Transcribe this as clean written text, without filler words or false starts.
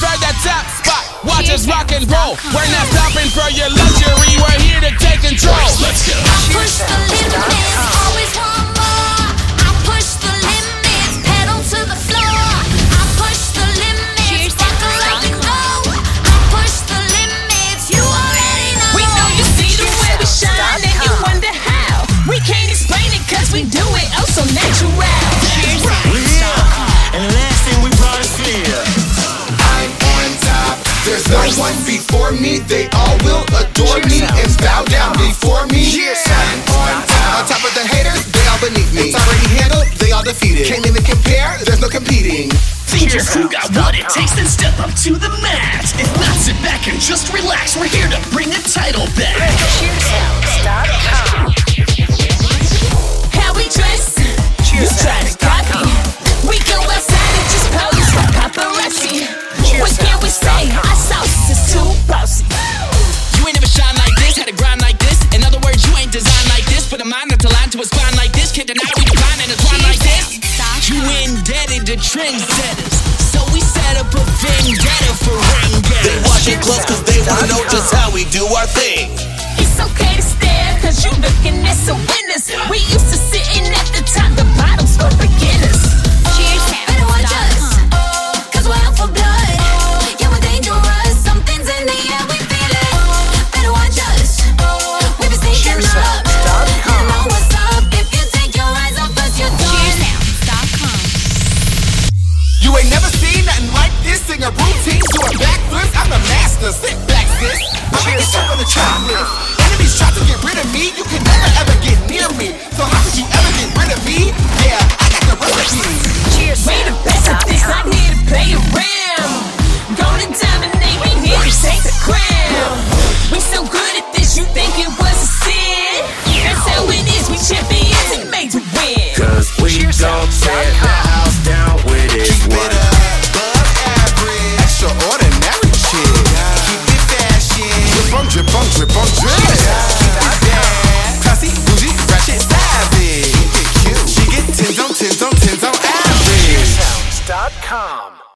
for the top spot. Watch us rock and roll. We're not stopping for your luxury. We're here to take control. Let's go. I push the limits, always want more. I push the limits, pedal to the floor. I push the limits, buckle up and go. I push the limits, you already know. We know you see the way we shine and you wonder how. We can't explain it cause we do it oh so natural. We're here, and the last thing we brought is fear. I'm on top. There's no one before me. They all will adore me and bow down before me. I'm on top. On top of the haters, they all beneath me. It's already handled, they all defeated. Can't even compare, there's no competing. Think you got what it takes, then step up to the mat. If not, sit back and just relax. We're here to bring the title back. How we dress, you try to copy. We go outside and just pose for paparazzi. What can we say? Our sauce is too bossy. You ain't never shine like this, had a grind like this. In other words, you ain't designed like this. Put a mind to line to a spine like this. Can't deny we decline and it's like this. You indebted to trendsetters, so we set up a vendetta for ring getters. They watch it close cause they wanna know just how we do our thing. It's okay to stare cause you looking at some winners. We used to sitting at the top, the bottoms for beginners. Better watch us, cause we're out for blood. Yeah, we're dangerous, something's in the air, we feel it. Better watch us, we be sneaking up. You know what's up, if you take your eyes off us, you're done. You ain't never seen nothing like this. Sing a routine, do a backflip. I'm the master, sit back, sis. I'm making shit on the track list. Enemies try to get rid of me, you can never ever get near me. So how could you ever get rid of me? Yeah, I got the recipe. We the best at this, I